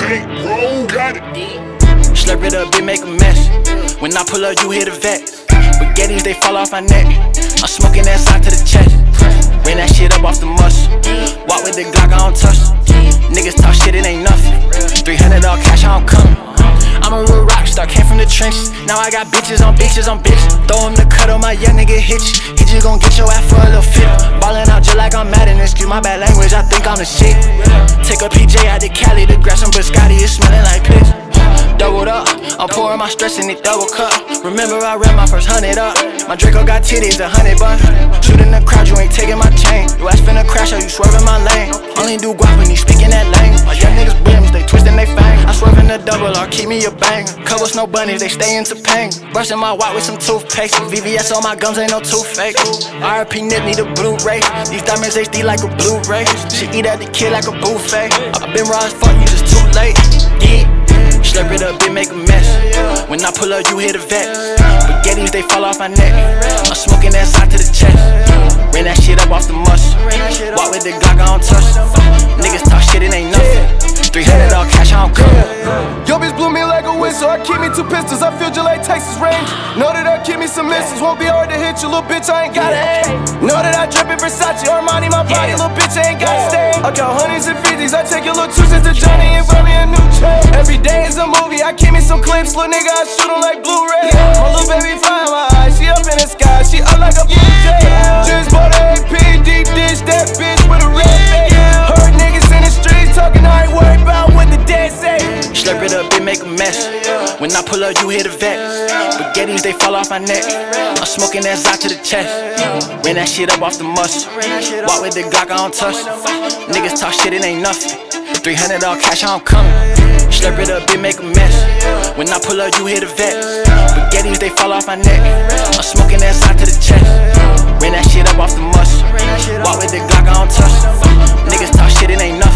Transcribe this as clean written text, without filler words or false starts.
Tank, bro, got it. Slurp it up, bitch, make a mess. When I pull up, you hear the vex. Spaghettis, they fall off my neck. I'm smoking that side to the chest. Ran that shit up off the muscle. Walk with the Glock, I don't touch. Niggas talk shit, it ain't nothing. 300 all cash, I don't come. I'm a real rock star, came from the trenches. Now I got bitches on bitches on bitches. Throw him the cut on my young nigga hit you. He just gon' get your ass for a little fit. Ballin' out just like I'm mad in excuse my bad language, I think I'm the shit. Take a PJ out to Cali to grab some biscotti, it's smelling like piss. Doubled up, I'm pouring my stress in it double cup. Remember I ran my first 100 up. My Draco got titties, 100 bucks. Shooting the crowd, you ain't taking my chain. You ass finna crash or you swerving my lane. Only do guap when he speaking that lane. My young niggas brims, they twisting they fang. I swerve in the double R, keep me a bang. Cover snow bunnies, they stay into pain. Brushing my white with some toothpaste. VVS on my gums, ain't no tooth fake. RP Nip need a Blu-ray. These diamonds HD like a Blu-ray. She eat at the kid like a buffet. I been raw as fuck, you just too late. Yeah. Slurp it up, bitch, make a mess. When I pull up, you hear the vex. Spaghettis, they fall off my neck. I'm smoking that side to the chest. Ran that shit up off the muscle. Walk with the Glock, I don't touch. Niggas talk shit, it ain't nothing. 300 all cash, I don't come. Yo, bitch blew me like a whistle. I keep me 2 pistols. I feel just like Texas Ranger. Know that I keep me some misses. Won't be hard to hit you, little bitch. I ain't got it. Know that I drip in Versace, Armani, my body, little bitch. I ain't got to stay. I got hundreds and fifties. I take your little 2 cents to Johnny and buy me a new chain. Every day is a movie. I keep me some clips, little nigga. I shoot 'em like Blu-ray. My little baby fly in my eyes. She up in the sky. She up like a blue jay. Just bought a AP, deep dish that bitch with a red face. Heard niggas in the streets talking. I ain't worried about what the dead say. Slurp it up, bitch, make a mess. When I pull up, you hear the vex. Spaghettis, they fall off my neck. I'm smoking that side to the chest. Ran that shit up off the muscle. Walk with the Glock, I don't touch. Niggas talk shit, it ain't nothing. 300 all cash, I don't come. Slurp it up, bitch, make a mess. When I pull up, you hear the vex. Spaghettis, they fall off my neck. I'm smoking that side to the chest. Ran that shit up off the muscle. Walk with the Glock, I don't touch. Niggas talk shit, it ain't nothing.